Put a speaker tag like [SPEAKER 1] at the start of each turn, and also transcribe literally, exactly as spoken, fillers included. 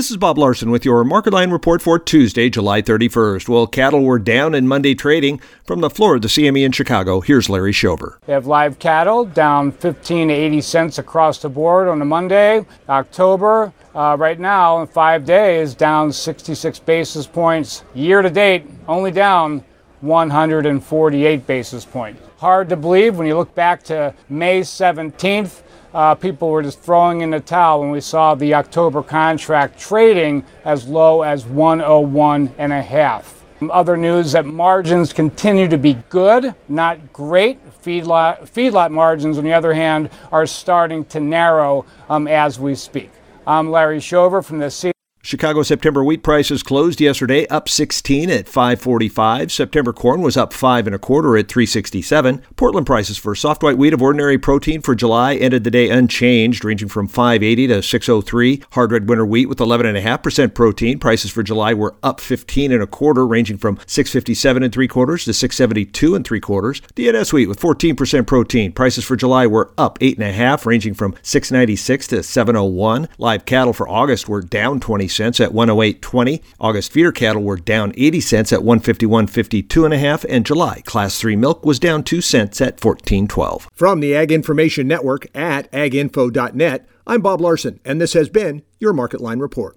[SPEAKER 1] This is Bob Larson with your Market Line report for Tuesday, July thirty-first. Well, cattle were down in Monday trading. From the floor of the C M E in Chicago, here's Larry Schover.
[SPEAKER 2] We have live cattle down fifteen to eighty cents across the board on a Monday. October, uh, right now, in five days, down sixty-six basis points. Year to date, only down one hundred forty-eight basis points. Hard to believe when you look back to May seventeenth. Uh, people were just throwing in the towel when we saw the October contract trading as low as one oh one and a half. Other news that margins continue to be good, not great. Feedlot, feedlot margins, on the other hand, are starting to narrow um, as we speak. I'm Larry Schover from the C.
[SPEAKER 1] Chicago September wheat prices closed yesterday up sixteen at five forty-five. September corn was up five and a quarter at three sixty-seven. Portland prices for soft white wheat of ordinary protein for July ended the day unchanged, ranging from five eighty to six oh three. Hard red winter wheat with eleven point five percent protein prices for July were up fifteen and a quarter, ranging from six fifty-seven and three quarters to six seventy-two and three quarters. D N S wheat with fourteen percent protein prices for July were up eight and a half, ranging from six ninety-six to seven oh one. Live cattle for August were down twenty cents at one oh eight twenty. August feeder cattle were down eighty cents at one fifty-one fifty-two and a half, and July class three milk was down two cents at fourteen twelve.
[SPEAKER 3] From the Ag Information Network at ag info dot net, I'm Bob Larson, and this has been your Market Line report.